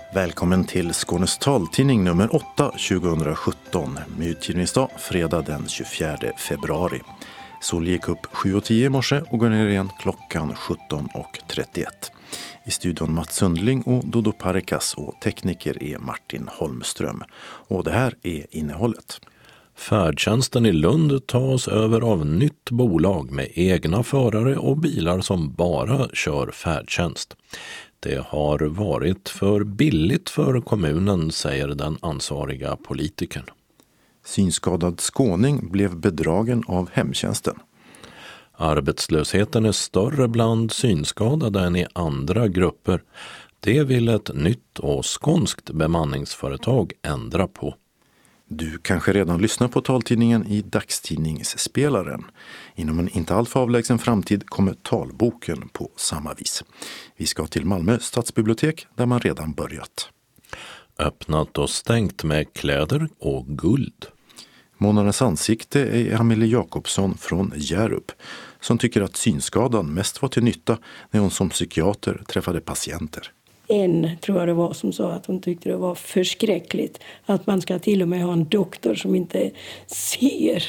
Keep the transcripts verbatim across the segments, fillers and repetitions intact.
Välkommen till Skånes taltidning nummer åtta tjugohundrasjutton med utgivningsdag fredag den tjugofjärde februari. Sol gick upp sju och tio i morse och går ner igen klockan sjutton och trettioett. I studion Mats Sundling och Dodo Parikas och tekniker är Martin Holmström. Och det här är innehållet. Färdtjänsten i Lund tas över av nytt bolag med egna förare och bilar som bara kör färdtjänst. Det har varit för billigt för kommunen, säger den ansvariga politikern. Synskadad skåning blev bedragen av hemtjänsten. Arbetslösheten är större bland synskadade än i andra grupper. Det vill ett nytt och skånskt bemanningsföretag ändra på. Du kanske redan lyssnar på taltidningen i dagstidningsspelaren. Inom en inte alltför avlägsen framtid kommer talboken på samma vis. Vi ska till Malmö stadsbibliotek där man redan börjat. Öppnat och stängt med kläder och guld. Månadens ansikte är Amelie Jakobsson från Hjärup som tycker att synskadan mest var till nytta när hon som psykiater träffade patienter. En tror jag det var som sa att hon tyckte det var förskräckligt att man ska till och med ha en doktor som inte ser.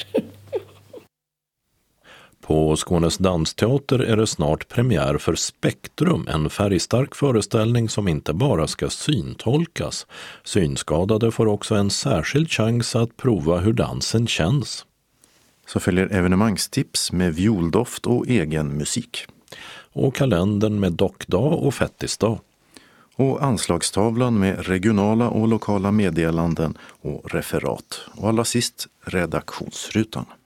På Skånes dansteater är det snart premiär för Spektrum, en färgstark föreställning som inte bara ska syntolkas. Synskadade får också en särskild chans att prova hur dansen känns. Så följer evenemangstips med violdoft och egen musik. Och kalendern med dockdag och fettisdag. Och anslagstavlan med regionala och lokala meddelanden och referat. Och allra sist redaktionsrutan.